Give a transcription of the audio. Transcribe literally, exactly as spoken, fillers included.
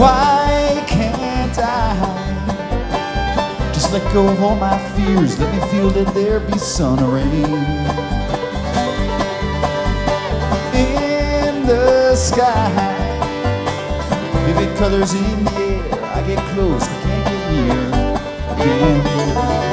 Why can't I just let go of all my fears? Let me feel that there be sun or rain. In the sky, vivid colors in the air. I get close, but can't get near. Can't get near.